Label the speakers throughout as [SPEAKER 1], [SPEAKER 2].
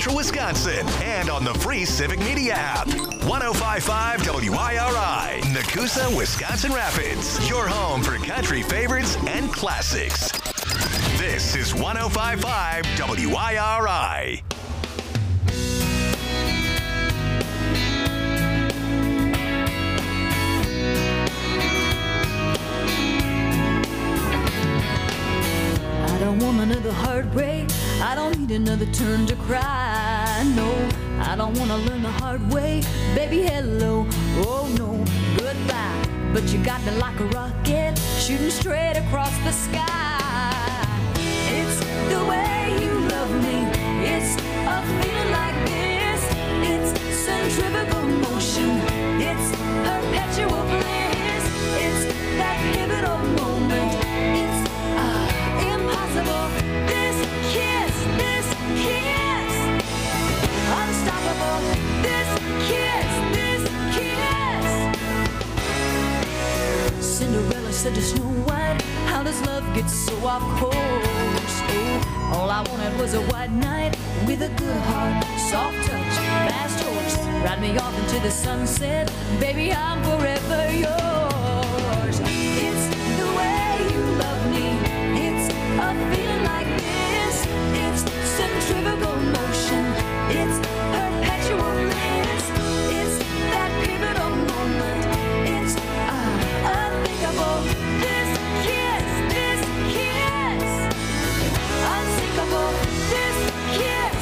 [SPEAKER 1] Central Wisconsin and on the free Civic Media app. 105.5 WIRI, Nakusa, Wisconsin Rapids. Your home for country favorites and classics. This is 105.5 WIRI.
[SPEAKER 2] I don't want another heartbreak. I don't need another turn to cry. No, I don't want to learn the hard way. Baby, hello. Oh, no, goodbye. But you got me like a rocket, shooting straight across the sky. It's the way you love me. It's a feeling like this. It's centrifugal motion. It's perpetual bliss. It's that pivotal moment. It's impossible. This kiss, unstoppable. This kiss. Cinderella said to Snow White, how does love get so off course? Oh, all I wanted was a white knight with a good heart, soft touch, fast horse, ride me off into the sunset. Baby, I'm forever yours. It's the way you love me. It's a feeling like this. It's centrifugal motion. It's perpetual bliss. It's that pivotal moment. It's unthinkable. This kiss, unsinkable. This kiss.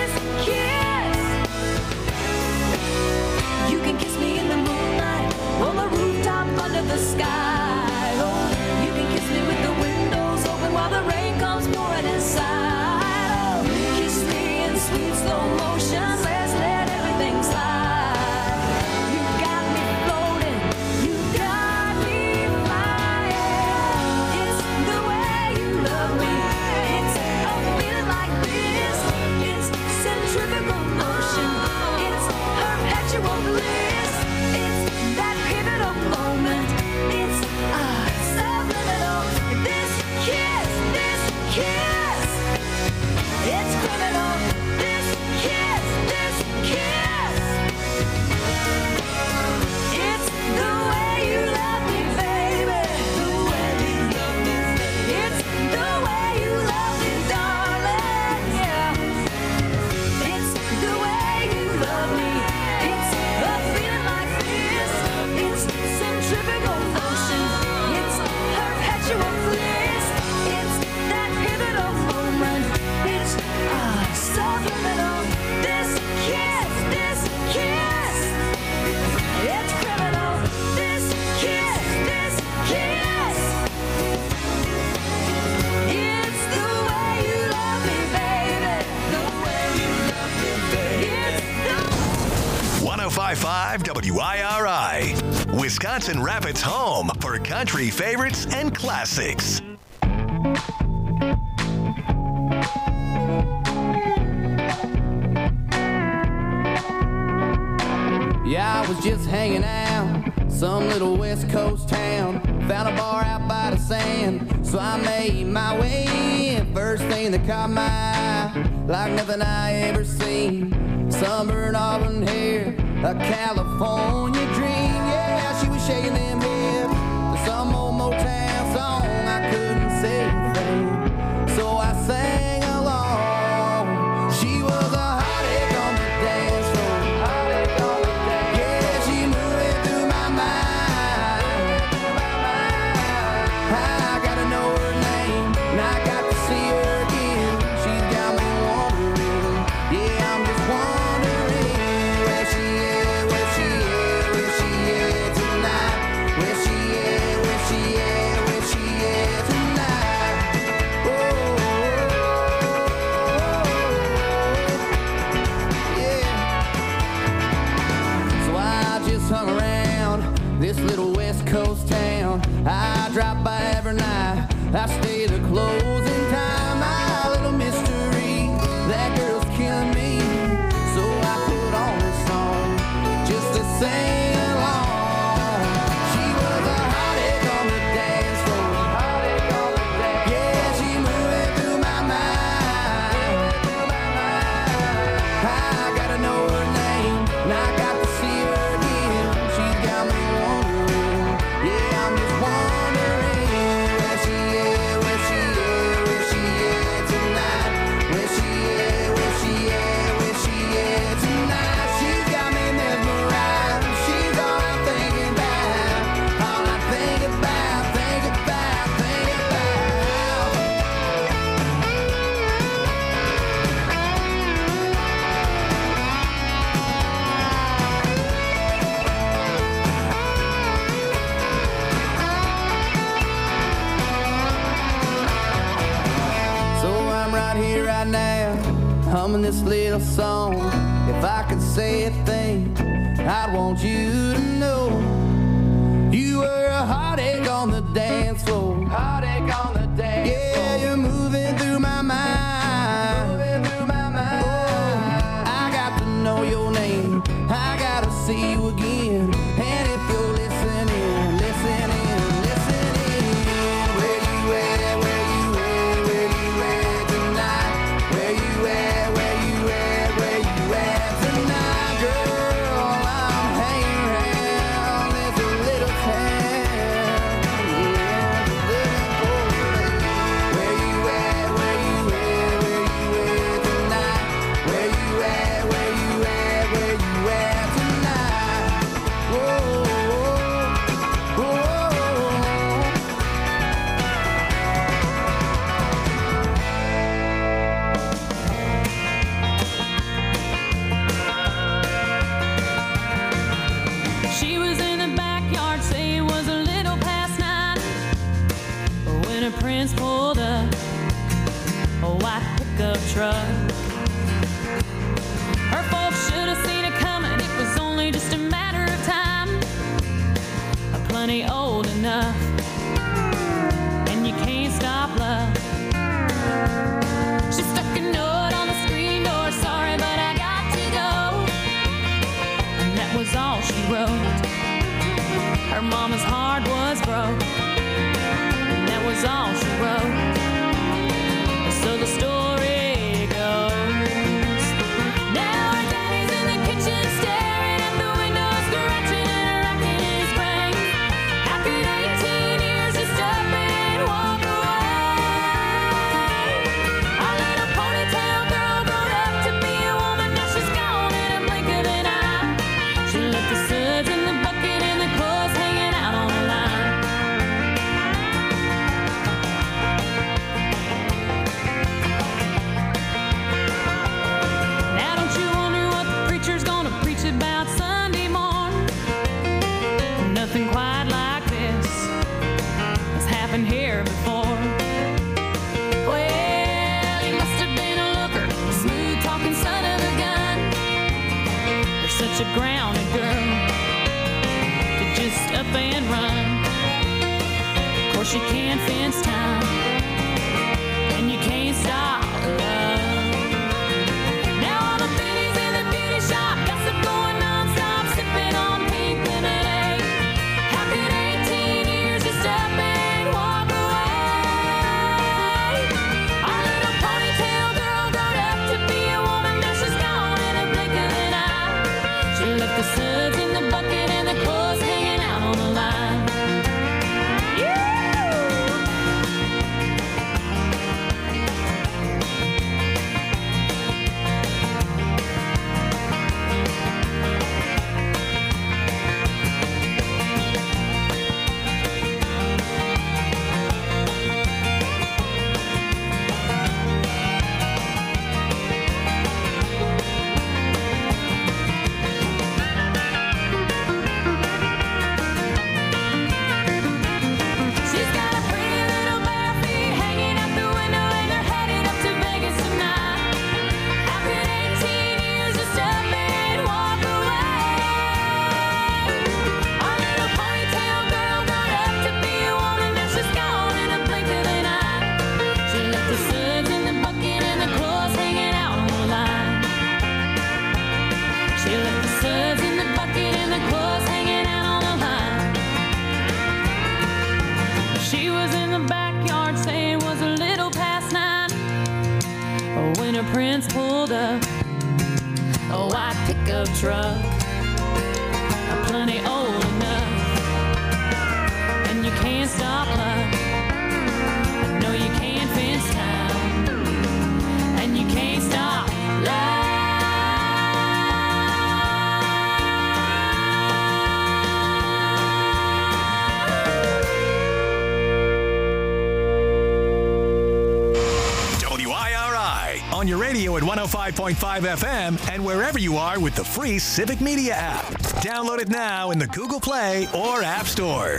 [SPEAKER 2] You can kiss me in the moonlight, on the rooftop under the sky. Oh, you can kiss me with the windows open while the rain comes pouring inside. Oh, kiss me in sweet slow motion. Let's let everything slide. You got me floating. You got me flying. It's the way you love me. It's a feeling like this. It's centrifugal motion. It's perpetual bliss. It's that pivotal moment. It's subliminal. This kiss. It's criminal. This kiss. It's the way you love me, baby. The way you love me. It's the way you love me, darling. Yeah. It's the way you love me. It's a feeling like this. It's centrifugal motion. It's perpetual bliss. It's that pivotal moment. It's subliminal. This kiss. It's criminal. This kiss. It's the way you love me, baby. The way you love me, baby. It's the
[SPEAKER 1] 105.5 WIRI, Wisconsin Rapids' home for country favorites and classics.
[SPEAKER 3] Yeah, I was just hanging out, some little West Coast town. Found a bar out by the sand, so I made my way in. First thing that caught my eye, like nothing I ever seen. Sunburned auburn hair, a California dream. Yeah, she was shaking them hips to some old Motown song. I couldn't say a thing, so I sang along. She was a hot egg on the dance floor. Yeah, she moving through my mind. I gotta know her name, and I got to see her again. She's got me wondering. Yeah, I'm just wondering where she is tonight. Where she is tonight. Oh, yeah. So I just hung around this little West Coast town. I drop by every night. I stay the closing time. My little mystery, that girl's killing me. So I put on this song just to sing along. She was a hot egg on the dance floor. Yeah, she moving through my mind. I right now, humming this little song. If I could say a thing, I'd want you to know you were a heartache on the dance floor. Heartache on the dance floor. Yeah, you're moving through my mind. Moving through my mind. Oh, I got to know your name. I gotta see you again. And if you're listening, listening, listening, where you at? Where you at? Where you at tonight? Where you at? Where you at? Where you at tonight, girl? I'm hanging around this little town. Yeah, looking for you. Where you at? Where you at? Where you at tonight? Where you at? Where you at? Where you at tonight? Whoa, whoa, whoa.
[SPEAKER 2] She was in the backyard, say it was a little past 9, when her prince pulled up a white pickup truck. Her folks should have seen it coming, it was only just a matter of time. Plenty old enough, and you can't stop love. She stuck a note on the screen door, sorry but I got to go. And that was all she wrote. Her mama's heart was broke, and that was all she wrote. So the story goes, now her daddy's in the kitchen staring at the window, scratching and racking his brain. How could 18 years just up and walk away? Our little ponytail girl grown up to be a woman, now she's gone in a blink of an eye. She left the suds in the bucket and the clothes hanging out on the line. Now don't you wonder what the preacher's gonna preach about Sunday morn? Nothing quite like this has happened here before. Well, he must have been a looker, a smooth talking son of a gun. You're such a grounded girl to just up and run. Of course you can't fence time, and you can't stop love. Now all the biddies in the beauty shop, gossip going non-stop, sipping on pink lemonade. How could 18 years just up and walk away? Our little ponytail girl grown up to be a woman, now she's gone in a blink of an eye. She left the suds in the bucket and the clothes hanging out on the line. She's got a pretty little bare feet hanging out the window, and they're headed up to Vegas tonight. How could 18 years just up and walk away? Our little ponytail girl grown up to be a woman, now she's gone in a blink of an eye. She left the suds in the bucket and the clothes hanging out on the line. She left the suds in the bucket and the clothes hanging out on the line. She was in the backyard saying it was a little past 9, when her prince pulled up a white pickup truck, plenty old enough, and you can't stop love. No, you can't fence time, and you can't stop love.
[SPEAKER 1] WIRI on your radio at 105.5 FM and wherever you are with the free Civic Media app. Download it now in the Google Play or App Store.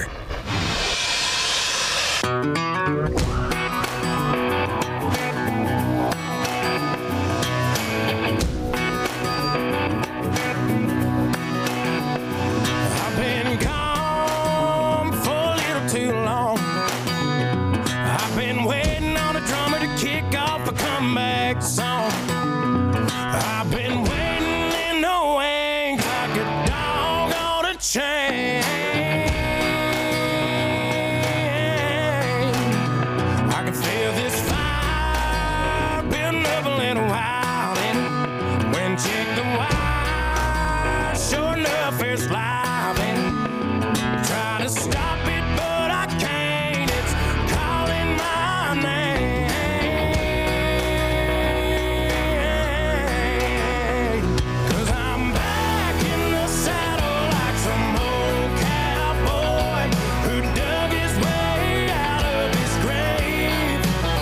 [SPEAKER 4] next song. I've been waiting in the wings like a dog on a chain. I can feel this fire building up a little while, and when check the wire, sure enough it's live, and try to stop it but I can't. It's calling my name, 'cause I'm back in the saddle like some old cowboy who dug his way out of his grave.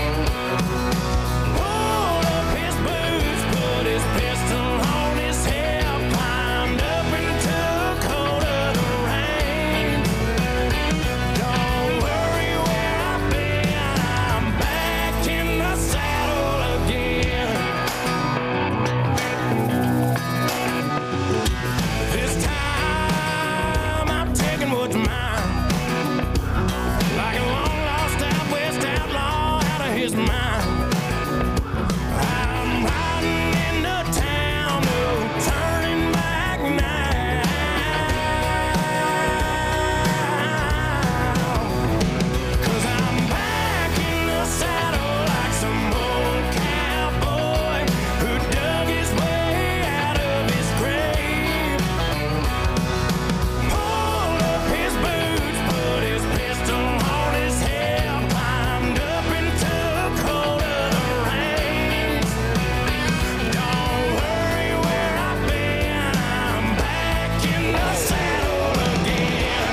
[SPEAKER 4] Pulled up his boots, put his pistol on his hip, climbed up and took hold of the reins. Don't worry where I've been, I'm back in the saddle again. This time I'm taking what's mine, like a long lost out west outlaw out of his mind. I'm riding into town, no turning back now. 'Cause I'm back in the saddle like some old cowboy who dug his way out of his grave. Pulled up his boots, put his pistol on his hip, climbed up and took hold of the reins. Don't worry where I've been, I'm back in the saddle again.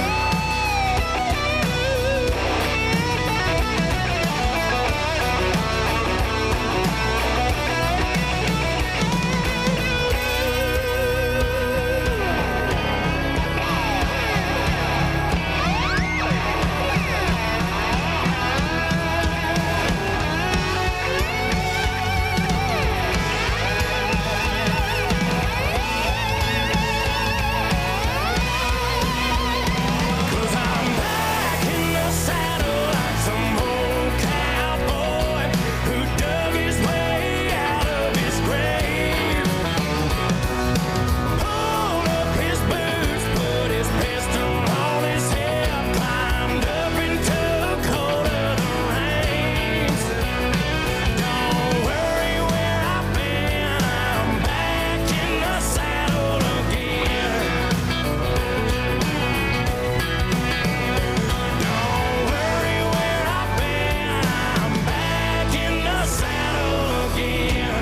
[SPEAKER 4] Cause I'm back in the saddle like some old cowboy who dug his way out of his grave. Pulled up his boots, put his pistol on his hip, climbed up and took hold of the reins. Don't worry where I've been, I'm back in the saddle again. Don't worry where I've been, I'm back in the saddle again.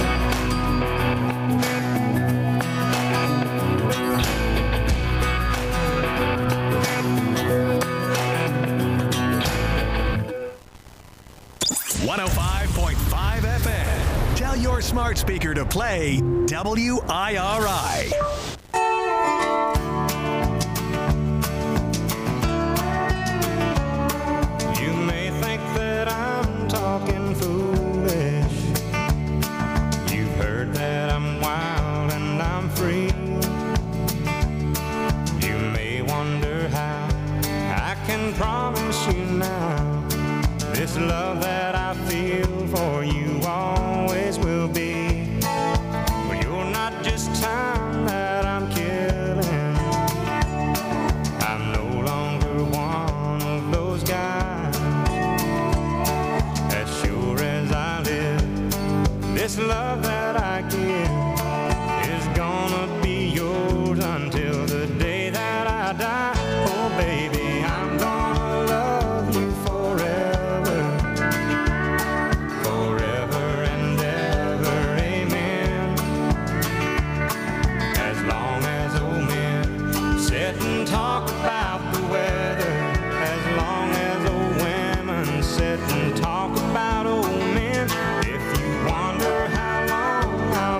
[SPEAKER 1] 105.5 FM. Tell your smart speaker to play WIRI.
[SPEAKER 4] You may think that I'm talking foolish. You've heard that I'm wild and I'm free. You may wonder how I can promise you now this love that I feel for you always will be. But you're not just time that I'm killing. I'm no longer one of those guys. As sure as I live, this love that I give is gonna be yours until the day that I die. Oh baby, I'm gonna love you forever, forever and ever, amen. As long as old men sit and talk about the weather, as long as old women sit and talk about old men. If you wonder how long I'll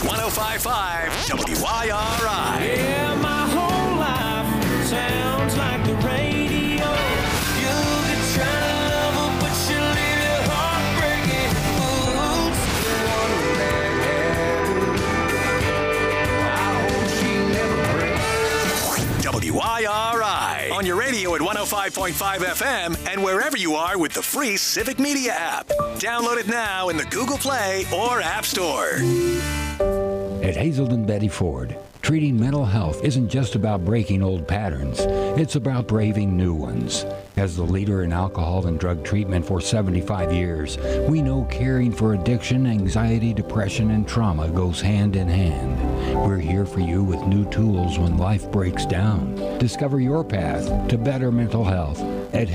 [SPEAKER 1] 105.5 WIRI.
[SPEAKER 5] Yeah, my whole life sounds like the radio. You'll get trying to love her, but she'll leave you heartbreaking. Oops, the one that I hope she never breaks.
[SPEAKER 1] WIRI on your radio at 105.5 FM and wherever you are with the free Civic Media app. Download it now in the Google Play or App Store.
[SPEAKER 6] At Hazelden Betty Ford, treating mental health isn't just about breaking old patterns. It's about braving new ones. As the leader in alcohol and drug treatment for 75 years, we know caring for addiction, anxiety, depression, and trauma goes hand in hand. We're here for you with new tools when life breaks down. Discover your path to better mental health at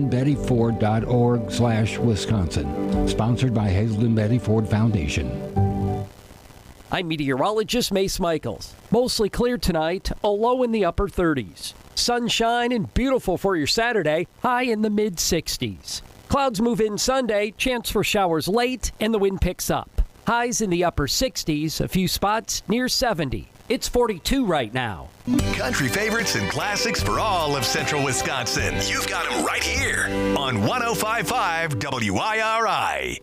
[SPEAKER 6] hazeldenbettyford.org/Wisconsin. Sponsored by Hazelden Betty Ford Foundation.
[SPEAKER 7] I'm meteorologist Mace Michaels. Mostly clear tonight, a low in the upper 30s. Sunshine and beautiful for your Saturday, high in the mid-60s. Clouds move in Sunday, chance for showers late, and the wind picks up. Highs in the upper 60s, a few spots near 70. It's 42 right now.
[SPEAKER 1] Country favorites and classics for all of central Wisconsin. You've got them right here on 105.5 WIRI.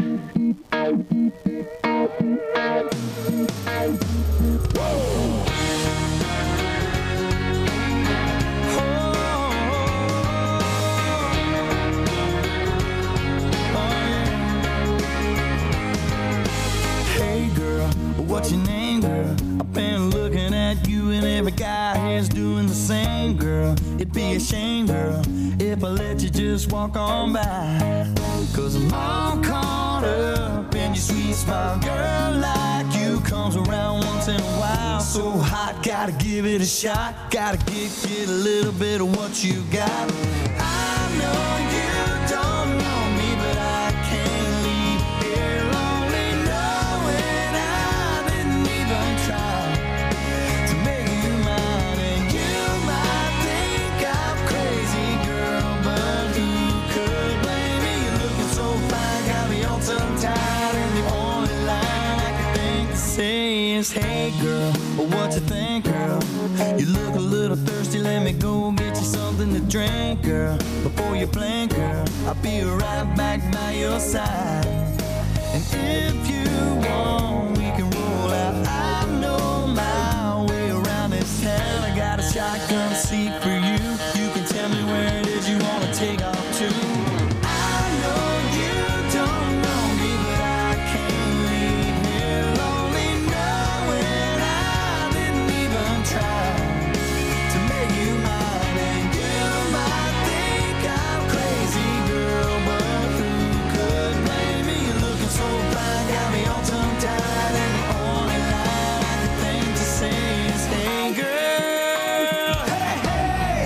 [SPEAKER 5] Hey girl, what's your name, girl? I've been looking at you and every guy here's doing the same, girl. It'd be a shame, girl, if I let you just walk on by. Cause I'm all caught up in your sweet smile, girl. Like you comes around once in a while. So hot, gotta give it a shot. Gotta get a little bit of what you got. I know you don't know me, but I can't leave here lonely, knowing I didn't even try to make you mine. And you might think I'm crazy, girl, but who could blame me? You're looking so fine, got me all tongue-tied, and the only line I can think to say is, hey girl, what you think, girl? You look a little thirsty, let me go get you something to drink, girl. Before you blink, girl, I'll be right back by your side. And if you want, we can roll out. I know my way around this town. I got a shotgun seat for you. You can tell me where it is you want to take off to. I know you don't know me, but I can't leave here lonely, knowing I didn't even try to make you mine. And you might think I'm crazy, girl, but who could blame me? You're looking so fine, got me all tongue-tied, and the only line I can think to say is, hey girl, hey, hey.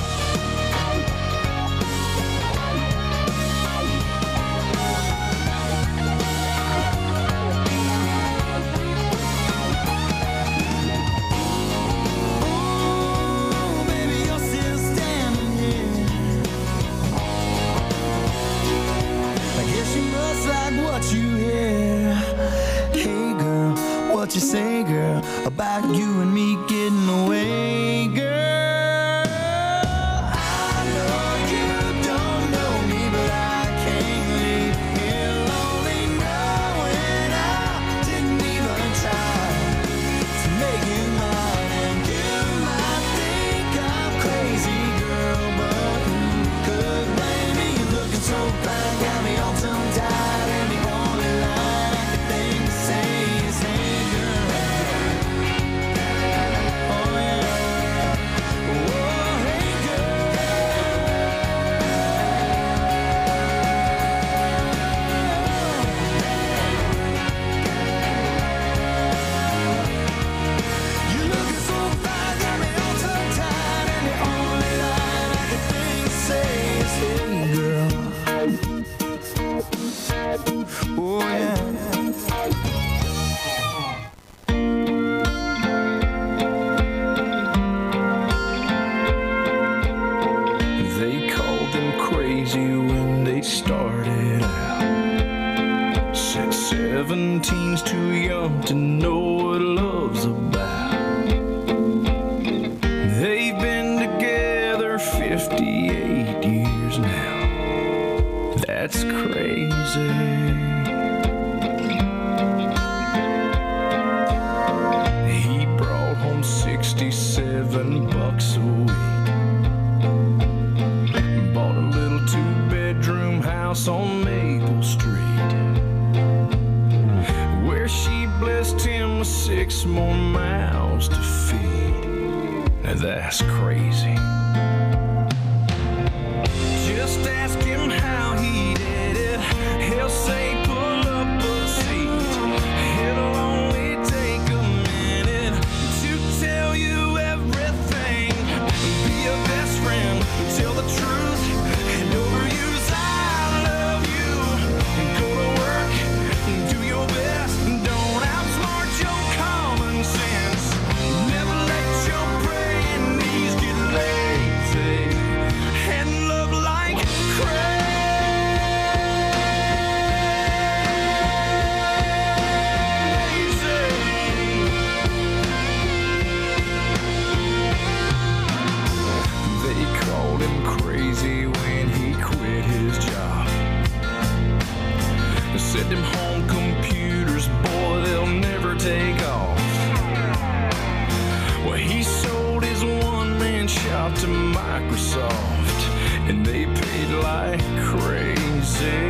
[SPEAKER 5] Ooh, baby, you're still standing here. I guess you must like what you hear. Hey girl, what you say, girl, about you and me getting away, girl? I know you don't know me, but I can't leave here lonely, knowing I didn't even try to make you mine. And you might think I'm crazy, girl, but who could blame me? You're looking so fine, got me all tongue-tied, and the only line I can think to say is, hey girl. Oh yeah. 17's too young to know what love's about. They've been together 58 years now. That's crazy. He brought home $67 a week. Bought a little 2-bedroom house on Maple Street, where she blessed him with 6 more mouths to feed. Now that's crazy. Just ask him how he did it. He'll say pull up a seat. It'll only take a minute to tell you everything. Be a best friend, tell the truth, and overuse I love you. Go to work, do your best, don't outsmart your common sense. Never let your praying knees get lazy, and love like They called him crazy when he quit his job. They said them home computers, boy, they'll never take off. Well, he sold his one-man shop to Microsoft, and they paid like crazy.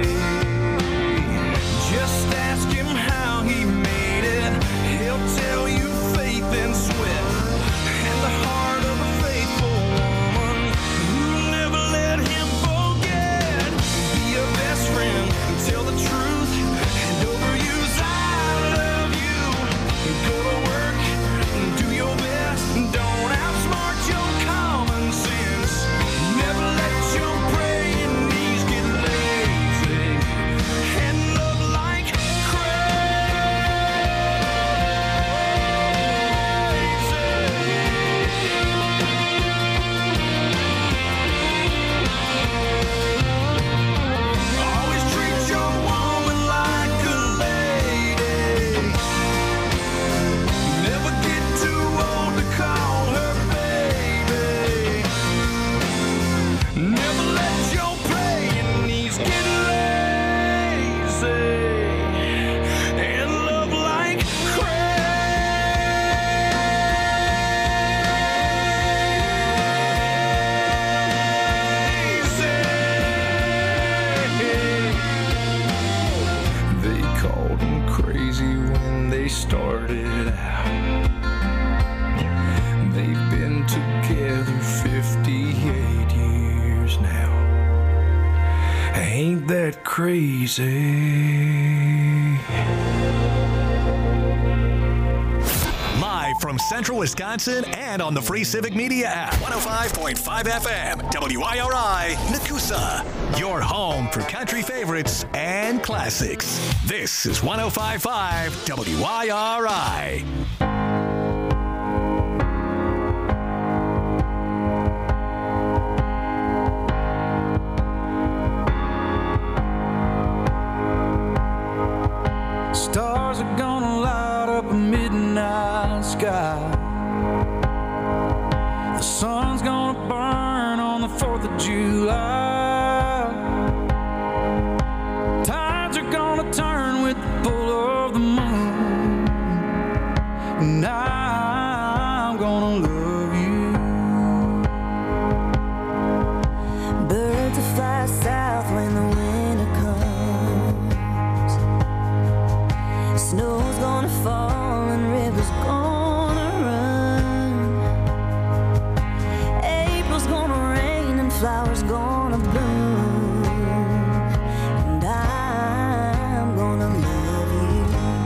[SPEAKER 5] Just ask him how he made it. He'll tell you faith and sweat, and the heart of a faithful woman who'll never let him forget. Be a best friend, tell the truth, and overuse I love you. Go to work, do your best, don't outsmart your common sense. Never let your praying knees get lazy, and love like always treat your woman like a lady. Never get too old to call her baby. Never let your praying knees get lazy, and love like crazy. They called him crazy when they started out. They've been together 58 years now. Ain't that crazy?
[SPEAKER 1] Live from Central Wisconsin and on the free Civic Media app. 105.5 FM, WIRI, Nakusa. Your home for country favorites and classics. This is 105.5 WIRI.
[SPEAKER 5] Stars are gonna light up a midnight sky. The sun's gonna burn on the 4th of July. Tides are gonna turn with the pull of the moon, and I'm gonna love you.
[SPEAKER 2] Birds will fly south when the winter comes. Snow's gonna fall and rivers gonna run. April's gonna rain and flowers gonna bloom, and I'm gonna love you.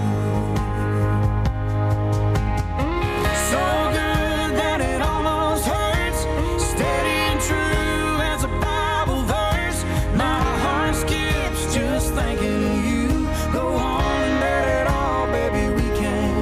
[SPEAKER 5] So good that it almost hurts. Steady and true as a Bible verse. My heart skips just thinking of you. Go on and let it all, baby, we can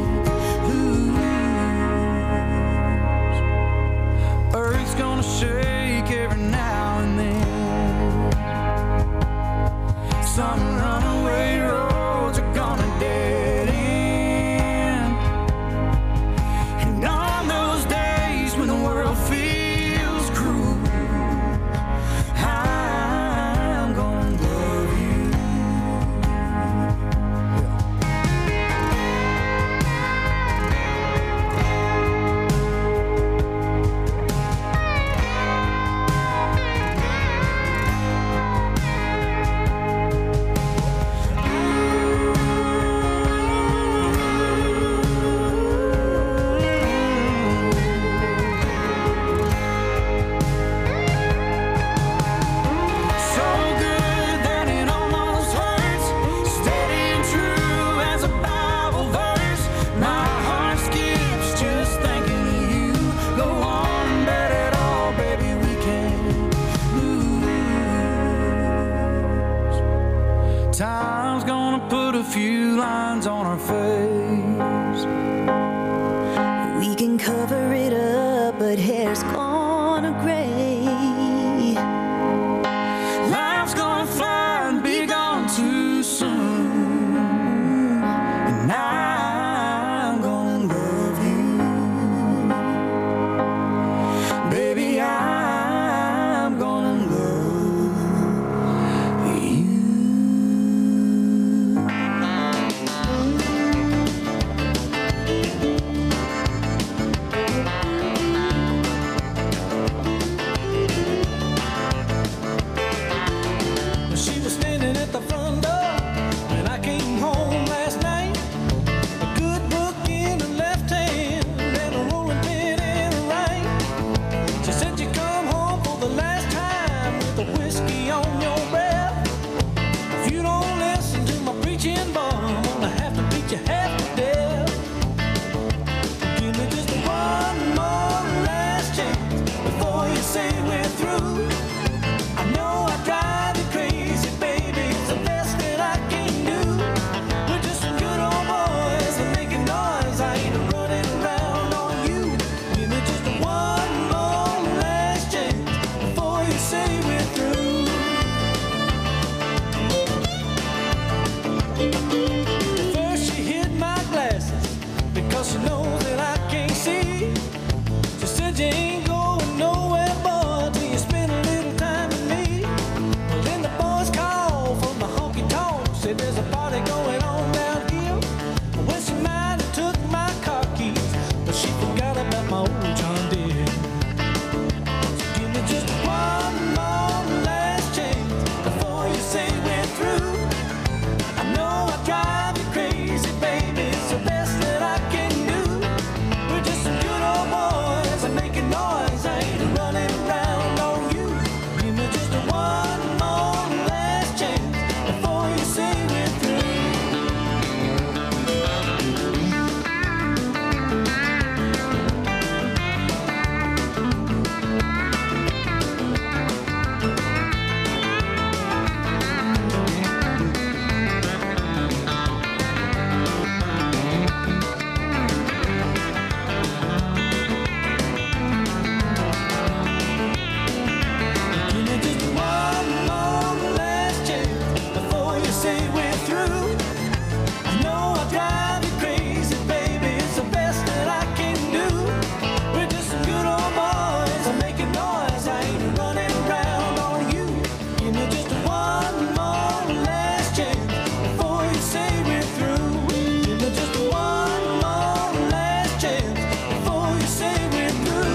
[SPEAKER 5] lines on her face.
[SPEAKER 2] We can cover it up, but hair's gonna gray.
[SPEAKER 5] Life's gonna fly and be gone too soon, and I'm gonna love you, baby. I'm gonna love you. She was standing at the front door when I came home last night. A good book in her left hand and a rolling pin in her right. She said you come home for the last time with a whiskey on your breath. If you don't listen to my preaching, boy, I'm gonna have to beat you half to death. Give me just one more last chance before you say we're through. I know I drive you crazy, baby. It's the best that I can do. We're just some good old boys and making noise. I ain't running around on you. Give me just one more last chance before you say we're through. First she hid my glasses because she knows that I can't see. She said you ain't going nowhere, boy, till you spend a little time with me. Well, then the boys called from the honky tonk, said there's a party going on down here. Well, she might have took my car keys, but she forgot about my old John Deere. So give me just one more last chance before you say we're through. I know I drive you crazy, baby. It's the best that I can do. We're just some good old boys and making noise. I ain't running around on you. Give me just one more last chance before you say we're through. Give me just one more last chance before you say we're through. I know I drive you crazy, baby. It's the best that I can do. We're just some good old boys. I'm making noise. I ain't running around on you. Give me just one more last chance before you say we're through. Give me just one more last chance before you say we're through.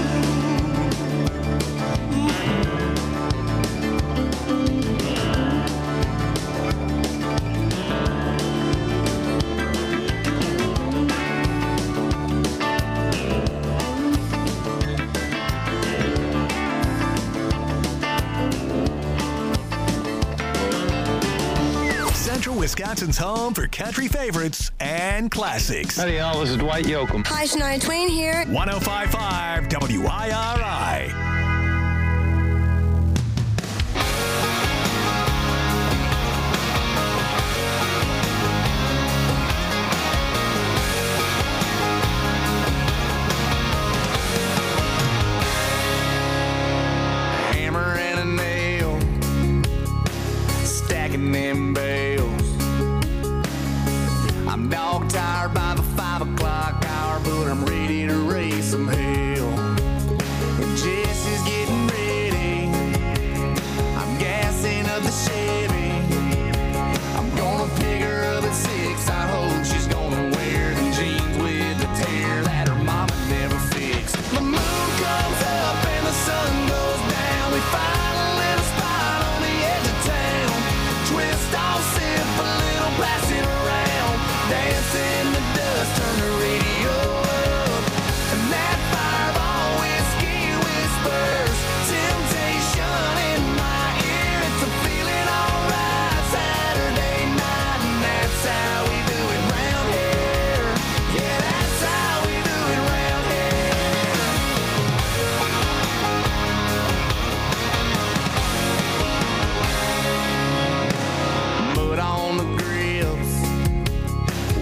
[SPEAKER 1] Central Wisconsin's home for country favorites and classics.
[SPEAKER 8] Howdy, y'all. This is Dwight Yoakam.
[SPEAKER 9] Hi, Shania Twain here.
[SPEAKER 1] 105.5 WIRI.
[SPEAKER 3] Hammer and a nail, stacking them bales. I'm dog tired by the 5 o'clock hour, but I'm ready to raise some hell. And Jesse's getting ready. I'm gassing up the Chevy. I'm gonna pick her up at 6. I hope she's gonna wear the jeans with the tear that her mama never fixed. The moon comes up and the sun goes down. We find a little spot on the edge of town. Twist off, sip a little, pass it around. Dance in the dust, turn the radio up. And that fireball whiskey whispers temptation in my ear. It's a feeling alright Saturday night, and that's how we do it round here. Yeah, that's how we do it round here. Mud on the grips,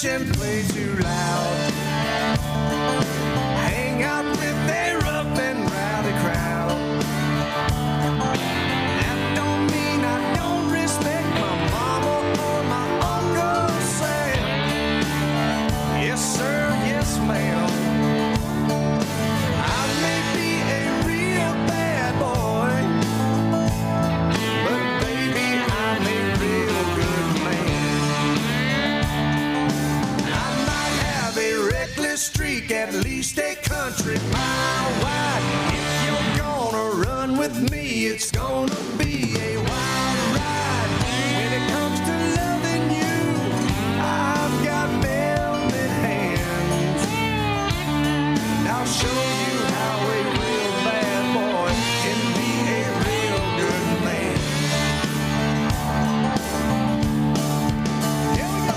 [SPEAKER 8] much and play too loud. Hang out with a rough and rowdy crowd. That don't mean I don't respect my mama or my Uncle Sam. Yes, sir, yes, ma'am. I may be a real bad boy, but baby, I'm a real good man. I might have a reckless streak, at least a country mile wide. If you're gonna run with me, it's gonna be a wild ride. When it comes to loving you, I've got velvet hands. And I'll show you how a real bad boy can be a real good man. Here we go.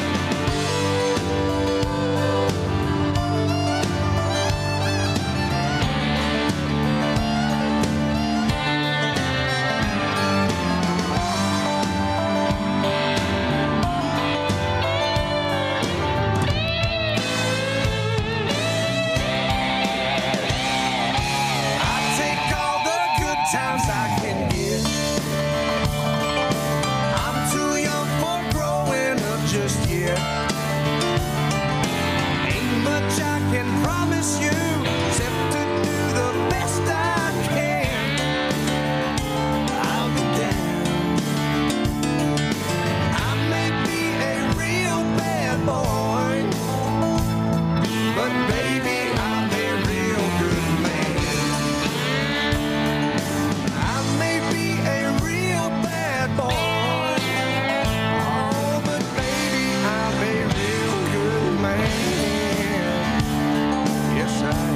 [SPEAKER 8] I take all the good times I can get. I'm too young for growing up just yet. Ain't much I can promise you, except to do the best I can. I'll be down. I may be a real bad boy, but baby, I'm a real good man. I may be a real bad boy, oh, but baby, I'm a real good man. Yes, I am.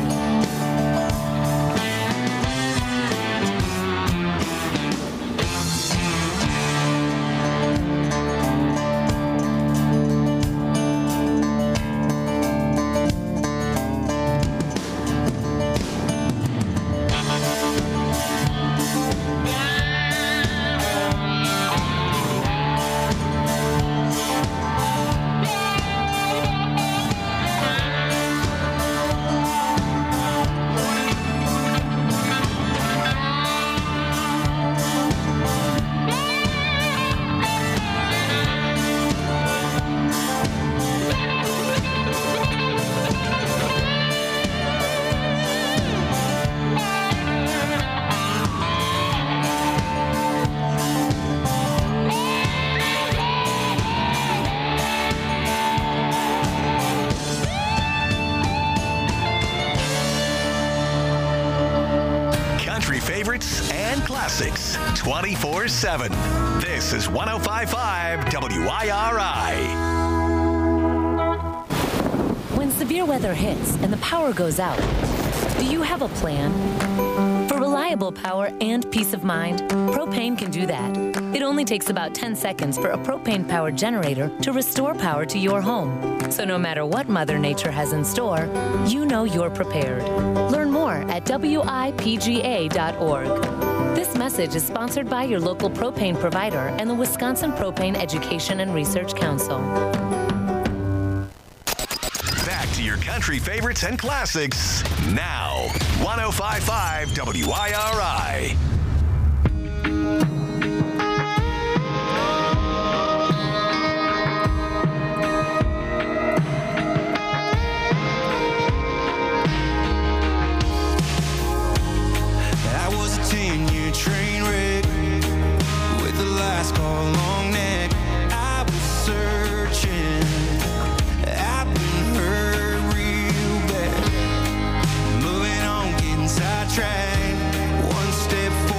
[SPEAKER 1] Country favorites and classics 24/7. This is 105.5 WIRI.
[SPEAKER 9] When severe weather hits and the power goes out, do you have a plan? For reliable power and peace of mind, Propane can do that. It only takes about 10 seconds for a propane-powered generator to restore power to your home. So no matter what Mother Nature has in store, you know you're prepared. Learn more at WIPGA.org. This message is sponsored by your local propane provider and the Wisconsin Propane Education and Research Council.
[SPEAKER 1] Back to your country favorites and classics now. 105.5 WIRI.
[SPEAKER 8] I was a 10-year train wreck with the last call long neck. I was searching. I've been hurt real bad. Moving on, getting sidetracked. One step forward.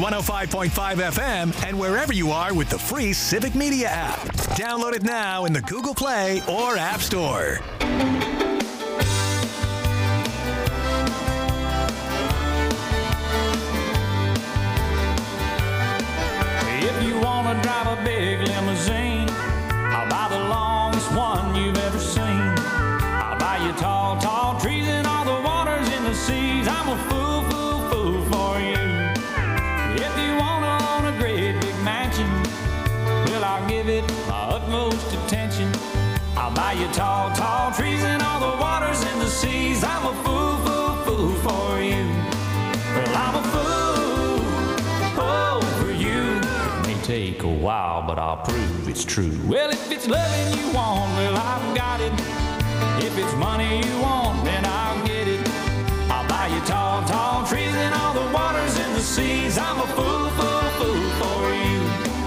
[SPEAKER 1] 105.5 FM, and wherever you are with the free Civic Media app. Download it now in the Google Play or App Store.
[SPEAKER 10] If you want to drive a big limousine, I'll buy the longest one you've ever seen. I'll buy you tall, tall trees and all the waters in the seas. I'm a fool, fool, fool for you. If you want to own a great big mansion, well, I'll give it my utmost attention. I'll buy you tall, tall trees and all the waters in the seas. I'm a fool, fool, fool for you. Well, I'm a fool, oh, for you. It may take a while, but I'll prove it's true. Well, if it's loving you want, well, I've got it. If it's money you want, then I'll get it. I'll buy you tall, tall trees and all the waters in the seas. I'm a fool, fool, fool for you.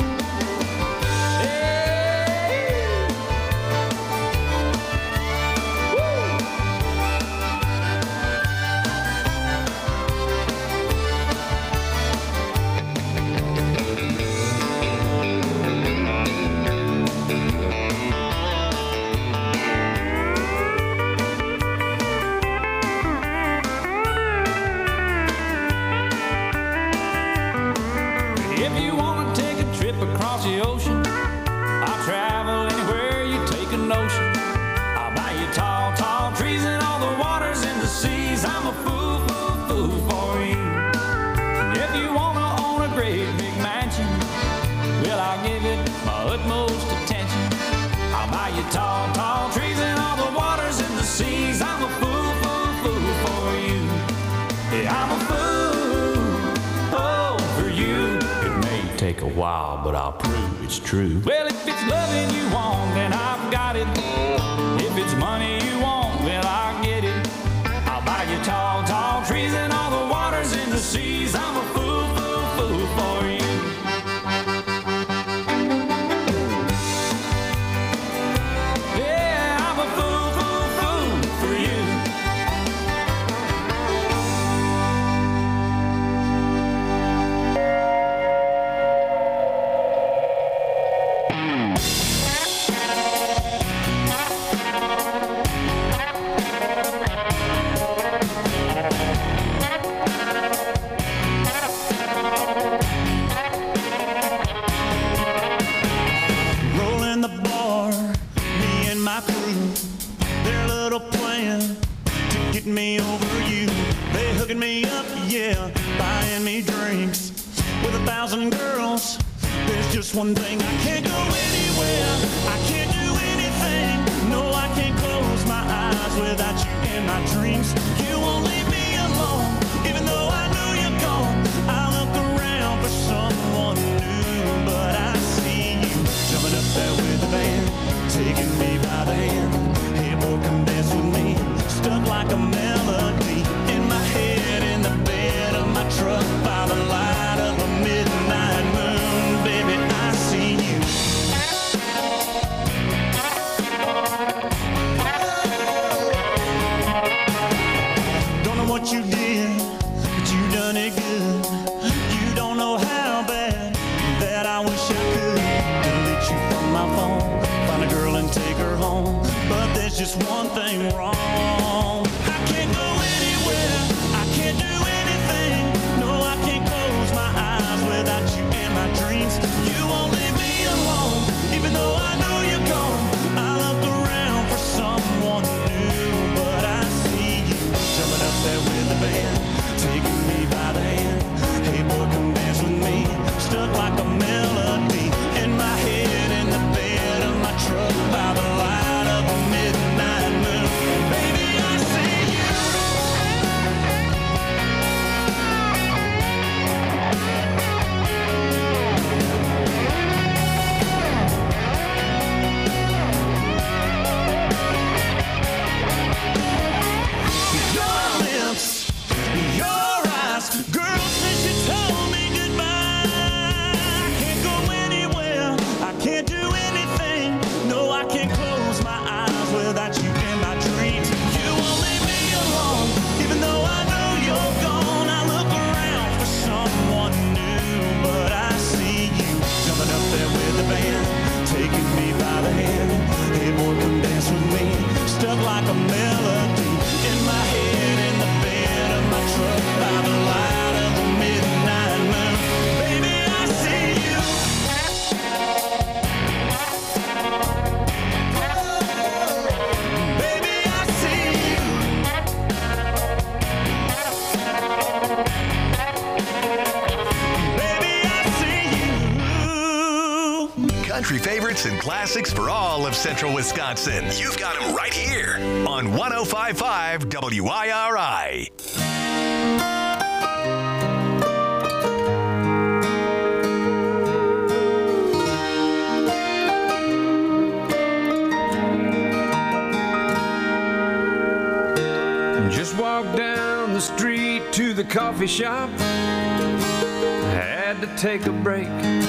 [SPEAKER 10] Across the ocean, I'll travel anywhere you take a notion. I'll buy you tall, tall trees and all the waters in the seas. I'm a fool, fool, fool for you. And if you want to own a great big mansion, well, I'll give it my utmost attention. I'll buy you tall, tall trees and all the waters in the seas. I'm a fool, fool, fool for you. Yeah, I'm a fool, oh, for you. Take a while, but I'll prove it's true. Well, if it's loving you want, then I've got it. If it's money you want, well, I'll get it. I'll buy you tall, tall trees and all the waters in the seas. I'm a fool, fool, fool for you. Yeah, I'm a fool, fool, fool for you.
[SPEAKER 5] Me over you, they hooking me up, yeah, buying me drinks with 1,000 girls. There's just one thing, I can't go anywhere, I can't do anything. No, I can't close my eyes without you in my dreams. You won't leave me alone, even though I know you're gone. I look around for someone new, but I see you jumping up there with the band, taking me by the hand. Hey boy, come dance with me. Stuck like a melody in my head, in the bed of my truck, by the light of a midnight moon. Baby, I see you. Don't know what you did, but you done it good. You don't know how bad that I wish I could delete you from my phone, find a girl and take her home. But there's just one thing wrong. I can't go anywhere, I can't do anything. No, I can't close my eyes without you in my dreams. You won't leave me alone, even though I know you're gone. I look around for someone new, but I see you jumping up there with the band, taking me by the hand. Hey boy, come dance with me. Stuck like a melody in my head, in the bed of my truck, by the light of a midnight moon. Baby, I see you.
[SPEAKER 10] like a melody in my head, in the bed of my truck by the light of the midnight moon. Baby, I see you. Baby, I see you. Baby, I see you.
[SPEAKER 1] Country favorites and classics for all of Central Wisconsin. You've got them right here on 105.5 WIRI.
[SPEAKER 11] Just walked down the street to the coffee shop. Had to take a break.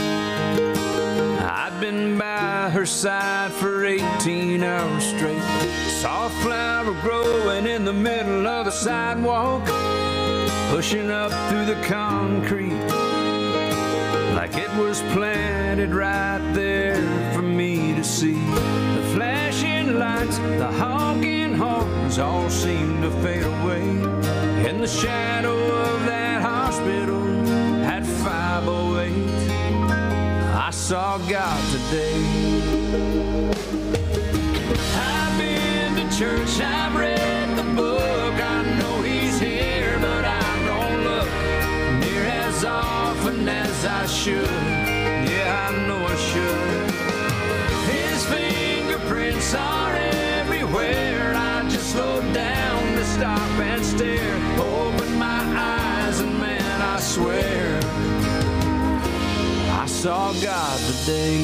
[SPEAKER 11] I'd been by her side for 18 hours straight. Saw a flower growing in the middle of the sidewalk, pushing up through the concrete like it was planted right there for me to see. The flashing lights, the honking horns all seemed to fade away in the shadow of that hospital at 508. I saw God today. I've been to church, I've read the book, I know he's here, but I don't look near as often as I should. Yeah, I know I should. His fingerprints are everywhere. I just slowed down to stop and stare. Open my eyes and man, I swear I saw God today.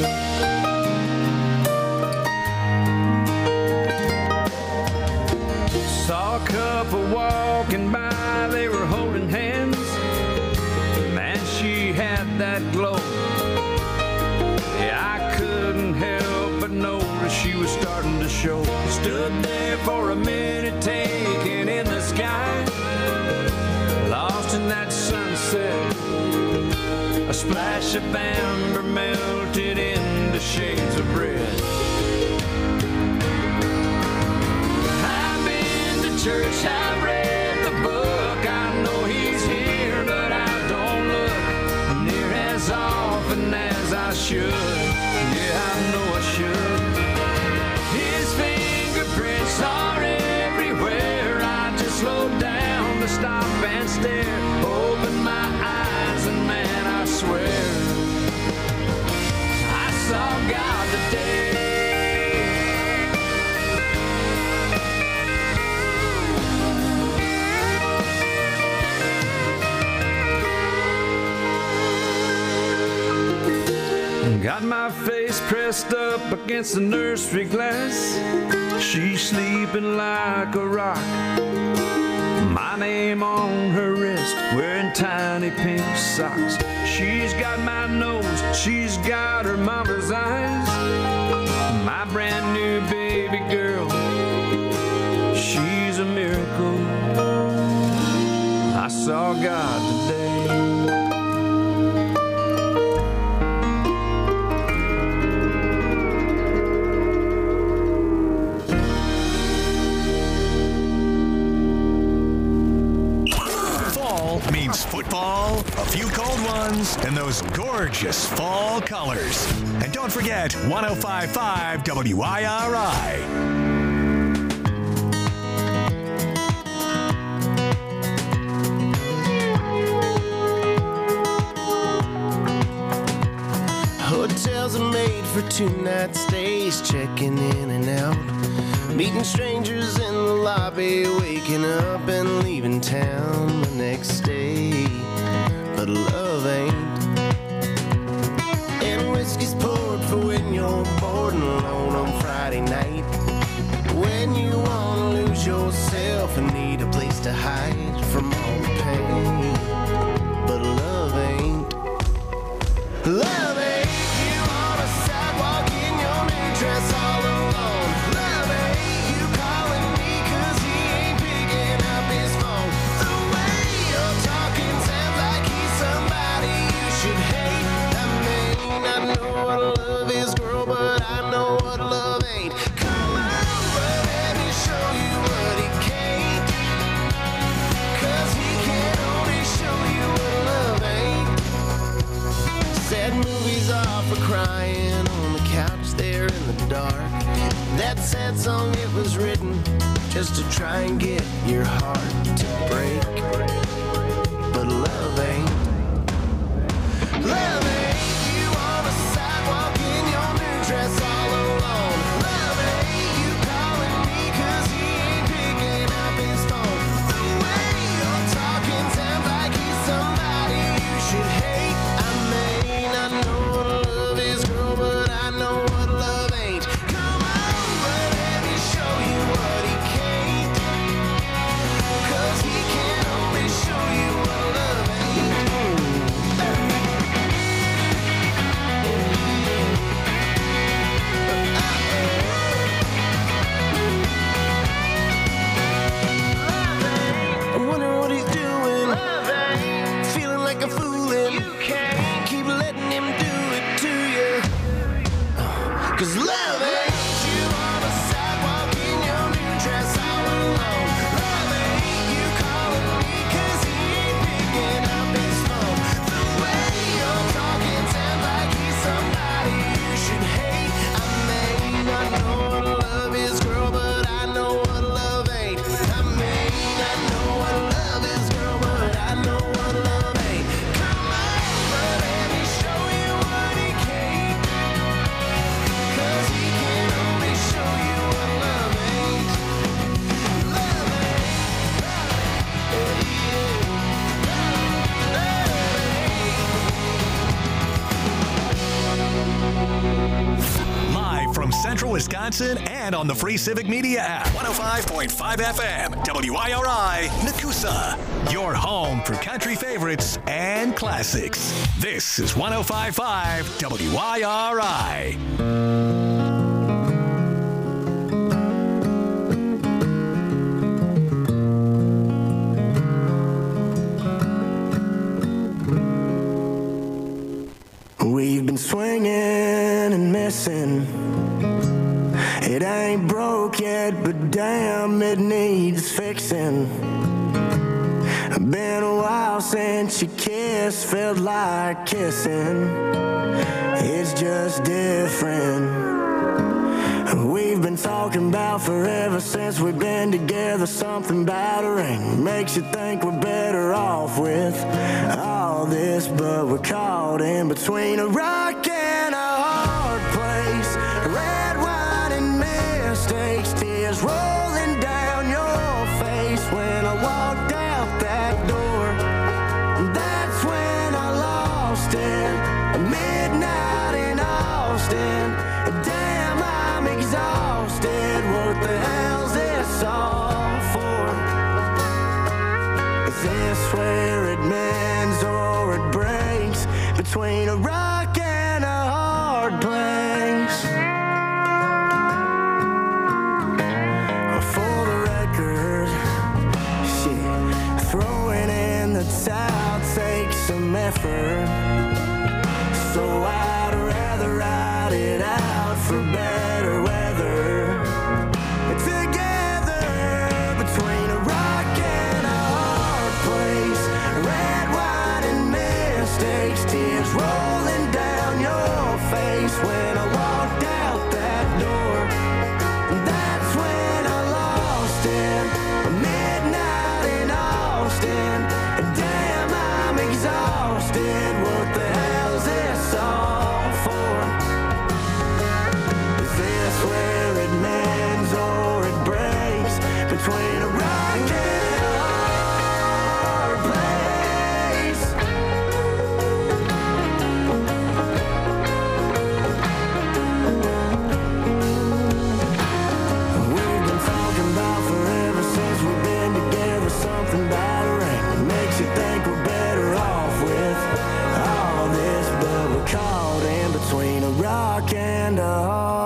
[SPEAKER 11] Saw a couple walking by, they were holding hands. Man, she had that glow. Yeah, I couldn't help but notice she was starting to show. Stood there for a minute, taking in the sky, lost in that sunset. A splash of amber melted into shades of red. I've been to church, I've read the book, I know he's here, but I don't look near as often as I should. Yeah, I know I should. His fingerprints are everywhere. I just slowed down to stop and stare. Open my eyes and man, I swear I saw God today. Got my face pressed up against the nursery glass. She's sleeping like a rock. My name on her wrist, wearing tiny pink socks. She's got my nose, she's got her mama's eyes. My brand new baby girl, she's a miracle. I saw God today.
[SPEAKER 1] Means football, a few cold ones, and those gorgeous fall colors. And don't forget 105.5 WIRI.
[SPEAKER 12] Hotels are made for 2-night stays, checking in and out, meeting strangers in the lobby, waking up and leaving town the next day. But love ain't. And whiskey's poured for when you're bored and alone on Friday night, when you wanna lose yourself and need a place to hide from all the pain. But love ain't. Love ain't. You on a sidewalk in your new dress all alone. Love ain't. You calling me 'cause he ain't picking up his phone. The way you're talking sounds like he's somebody you should hate. I mean, I know what love is, girl, but I know what love ain't. Come on. dark. That sad song, it was written just to try and get your heart to break. But love ain't. Love ain't you on the sidewalk in your new dress all alone. Love ain't you calling me 'cause he ain't picking up his phone. The way you're talking sounds like he's somebody you should hate. I may not know what love is, girl, but I know what love ain't. Come on, but let me show you what he can't. 'Cause he can only show you what love ain't. I'm wondering what he's doing. Feeling like a fool and you can't keep letting him do it to you. 'Cause love ain't you on the sidewalk in your new dress all alone. Love ain't you calling me 'cause he ain't picking up his phone. The way you're talking sounds like he's somebody you should hate. I may not know what love is, girl, but I know what love ain't. I may not know what love is, girl, but I know what love ain't. Come on, but let me show you what he can't. 'Cause he can only show you what love ain't. Love ain't.
[SPEAKER 1] Live from Central Wisconsin and on the free Civic Media app. 105.5 FM, WIRI, Nakusa. Your home for country favorites and classics. This is 105.5 WIRI.
[SPEAKER 12] We've been swinging and missing. It ain't broke yet, but damn, it needs fixing. Been a while since you kissed, felt like kissing. It's just different. We've been talking about forever since we've been together. Something about a ring makes you think we're better off with all this, but we're caught in between a rock and a hard place. Red wine and mistakes, tears rolling down your face when I walked out that door. That's when I lost it. Midnight in Austin. Damn, I'm exhausted. What the hell's this all for? Is this where it mends or it breaks? Between a rock and a hard place. For the record, shit, throwing in the towel takes some effort. So I'd rather ride it out for better weather. Together between a rock and a hard place. Red wine and mistakes, tears rolling down your face when I walked out that door. That's when I lost it. Midnight in Austin. Damn, I'm exhausted. What the hell's this all for? Is this where it mends or it breaks? Between a rock and a hard place. We've been talking about forever since we've been together. Something about a ring makes you think we're better off with all this, but we're caught in between a rock and a hard